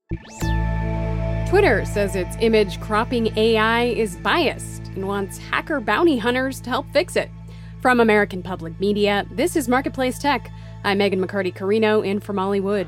Twitter says its image cropping AI is biased and wants hacker bounty hunters to help fix it. From American Public Media, this is Marketplace Tech. I'm Megan McCarty-Carino in for Molly Wood.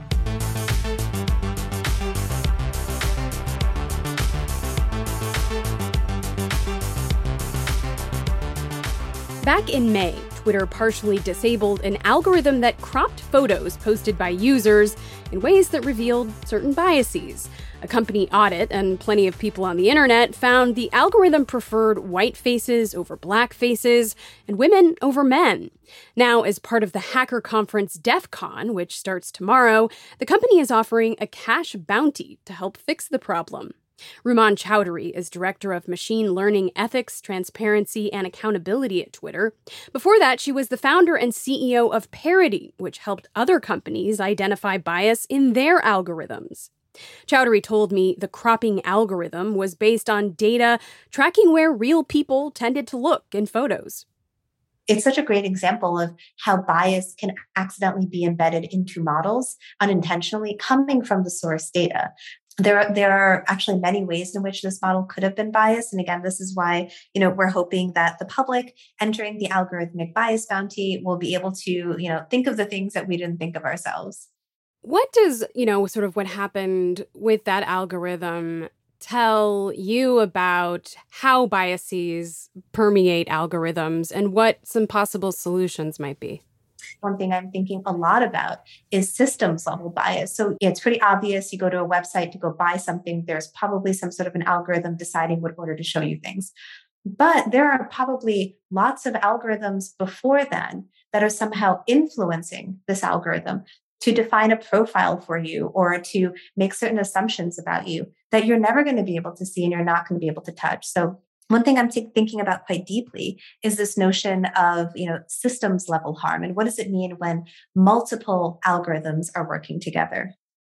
Back in May, Twitter partially disabled an algorithm that cropped photos posted by users in ways that revealed certain biases. A company audit and plenty of people on the internet found the algorithm preferred white faces over black faces and women over men. Now, as part of the hacker conference DEF CON, which starts tomorrow, the company is offering a cash bounty to help fix the problem. Rumon Chowdhury is Director of Machine Learning Ethics, Transparency, and Accountability at Twitter. Before that, she was the founder and CEO of Parity, which helped other companies identify bias in their algorithms. Chowdhury told me the cropping algorithm was based on data tracking where real people tended to look in photos. It's such a great example of how bias can accidentally be embedded into models unintentionally coming from the source data. There are actually many ways in which this model could have been biased. And again, this is why, we're hoping that the public entering the algorithmic bias bounty will be able to, think of the things that we didn't think of ourselves. What does, sort of what happened with that algorithm tell you about how biases permeate algorithms and what some possible solutions might be? One thing I'm thinking a lot about is systems level bias. So it's pretty obvious. You go to a website to go buy something, there's probably some sort of an algorithm deciding what order to show you things. But there are probably lots of algorithms before then that are somehow influencing this algorithm to define a profile for you or to make certain assumptions about you that you're never going to be able to see and you're not going to be able to touch. So one thing I'm thinking about quite deeply is this notion of, systems level harm. And what does it mean when multiple algorithms are working together?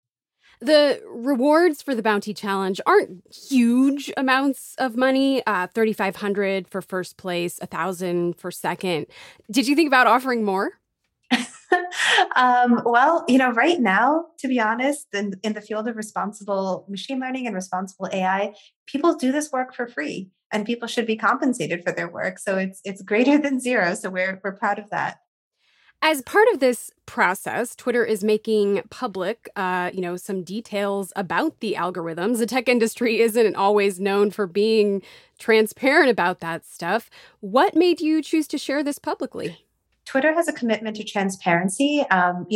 The rewards for the Bounty Challenge aren't huge amounts of money, $3,500 for first place, $1,000 for second. Did you think about offering more? Well, right now, to be honest, in the field of responsible machine learning and responsible AI, people do this work for free and people should be compensated for their work. So it's greater than zero. So we're proud of that. As part of this process, Twitter is making public, some details about the algorithms. The tech industry isn't always known for being transparent about that stuff. What made you choose to share this publicly? Twitter has a commitment to transparency.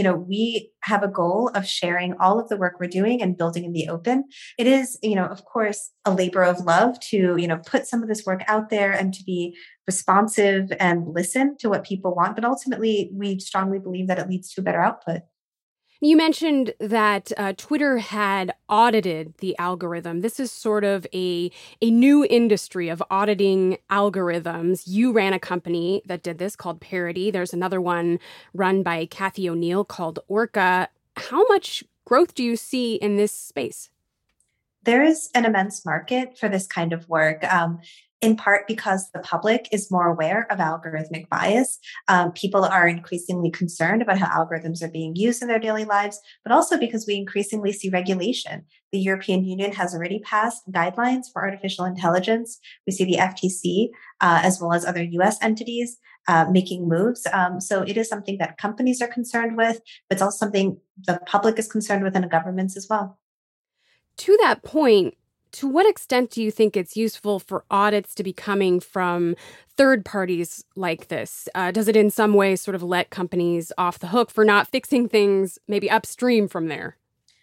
We have a goal of sharing all of the work we're doing and building in the open. It is, of course, a labor of love to, put some of this work out there and to be responsive and listen to what people want. But ultimately, we strongly believe that it leads to a better output. You mentioned that Twitter had audited the algorithm. This is sort of a new industry of auditing algorithms. You ran a company that did this called Parity. There's another one run by Kathy O'Neill called Orca. How much growth do you see in this space? There is an immense market for this kind of work. In part because the public is more aware of algorithmic bias. People are increasingly concerned about how algorithms are being used in their daily lives, but also because we increasingly see regulation. The European Union has already passed guidelines for artificial intelligence. We see the FTC, as well as other US entities, making moves. So it is something that companies are concerned with, but it's also something the public is concerned with and governments as well. To that point, to what extent do you think it's useful for audits to be coming from third parties like this? Does it in some way sort of let companies off the hook for not fixing things maybe upstream from there?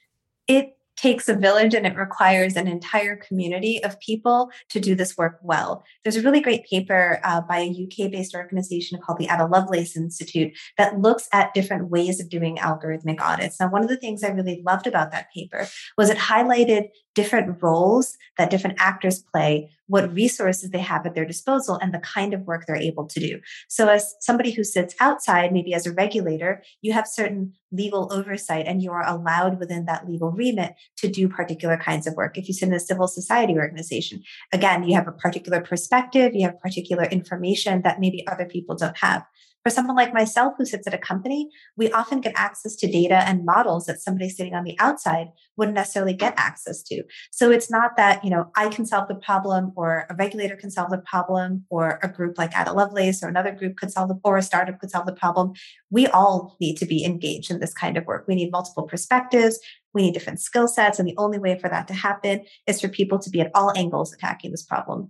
It takes a village and it requires an entire community of people to do this work well. There's a really great paper by a UK-based organization called the Ada Lovelace Institute that looks at different ways of doing algorithmic audits. Now, one of the things I really loved about that paper was it highlighted different roles that different actors play, what resources they have at their disposal, and the kind of work they're able to do. So as somebody who sits outside, maybe as a regulator, you have certain legal oversight and you are allowed within that legal remit to do particular kinds of work. If you sit in a civil society organization, again, you have a particular perspective, you have particular information that maybe other people don't have. For someone like myself who sits at a company, we often get access to data and models that somebody sitting on the outside wouldn't necessarily get access to. So it's not that, I can solve the problem or a regulator can solve the problem or a group like Ada Lovelace or another group could solve or a startup could solve the problem. We all need to be engaged in this kind of work. We need multiple perspectives. We need different skill sets. And the only way for that to happen is for people to be at all angles attacking this problem.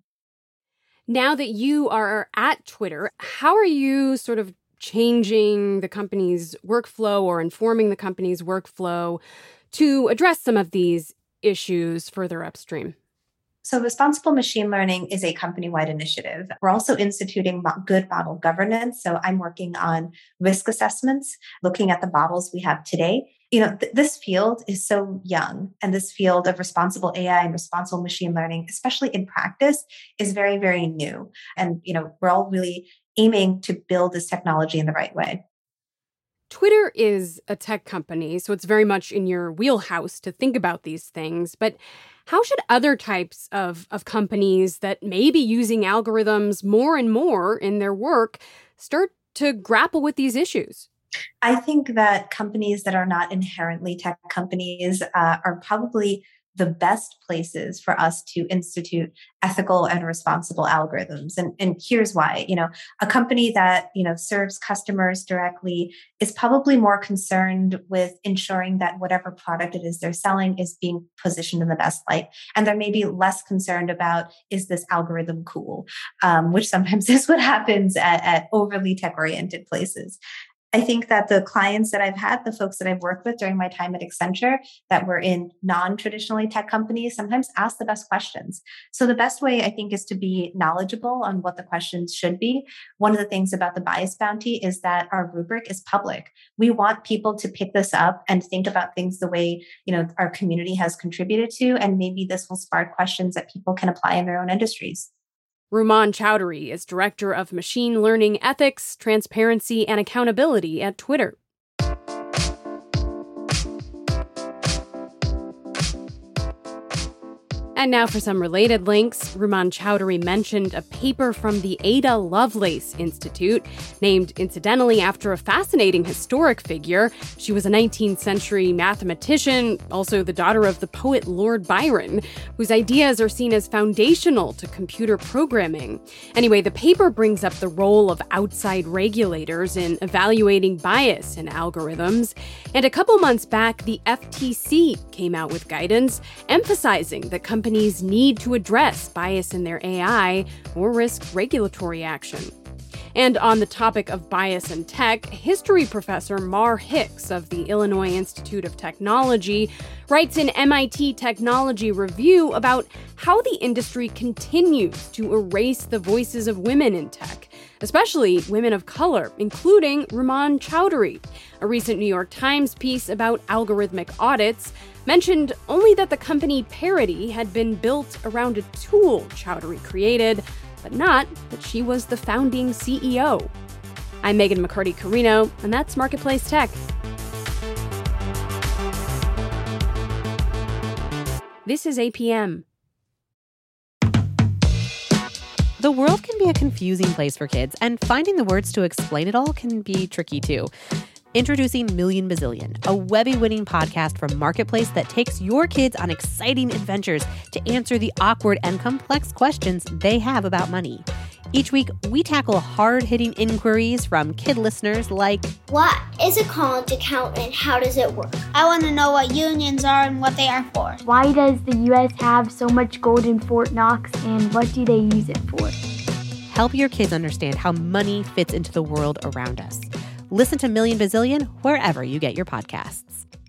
Now that you are at Twitter, how are you sort of changing the company's workflow or informing the company's workflow to address some of these issues further upstream? So responsible machine learning is a company-wide initiative. We're also instituting good model governance. So I'm working on risk assessments, looking at the models we have today. This field is so young, and this field of responsible AI and responsible machine learning, especially in practice, is very, very new. And, we're all really aiming to build this technology in the right way. Twitter is a tech company, so it's very much in your wheelhouse to think about these things. But how should other types of companies that may be using algorithms more and more in their work start to grapple with these issues? I think that companies that are not inherently tech companies are probably the best places for us to institute ethical and responsible algorithms. And here's why. A company that, serves customers directly is probably more concerned with ensuring that whatever product it is they're selling is being positioned in the best light. And they're maybe less concerned about, is this algorithm cool? Which sometimes is what happens at overly tech-oriented places. I think that the clients that I've had, the folks that I've worked with during my time at Accenture that were in non-traditionally tech companies, sometimes ask the best questions. So the best way, I think, is to be knowledgeable on what the questions should be. One of the things about the bias bounty is that our rubric is public. We want people to pick this up and think about things the way, our community has contributed to, and maybe this will spark questions that people can apply in their own industries. Rumon Chowdhury is Director of Machine Learning Ethics, Transparency, and Accountability at Twitter. And now for some related links. Rumon Chowdhury mentioned a paper from the Ada Lovelace Institute, named incidentally after a fascinating historic figure. She was a 19th century mathematician, also the daughter of the poet Lord Byron, whose ideas are seen as foundational to computer programming. Anyway, the paper brings up the role of outside regulators in evaluating bias in algorithms. And a couple months back, the FTC came out with guidance emphasizing that companies need to address bias in their AI or risk regulatory action. And on the topic of bias in tech, history professor Mar Hicks of the Illinois Institute of Technology writes in MIT Technology Review about how the industry continues to erase the voices of women in tech, especially women of color, including Rumon Chowdhury. A recent New York Times piece about algorithmic audits mentioned only that the company Parity had been built around a tool Chowdhury created, but not that she was the founding CEO. I'm Megan McCarty-Carino, and that's Marketplace Tech. This is APM. The world can be a confusing place for kids, and finding the words to explain it all can be tricky too. Introducing Million Bazillion, a Webby-winning podcast from Marketplace that takes your kids on exciting adventures to answer the awkward and complex questions they have about money. Each week, we tackle hard-hitting inquiries from kid listeners like, what is a college account and how does it work? I want to know what unions are and what they are for. Why does the U.S. have so much gold in Fort Knox, and what do they use it for? Help your kids understand how money fits into the world around us. Listen to Million Bazillion wherever you get your podcasts.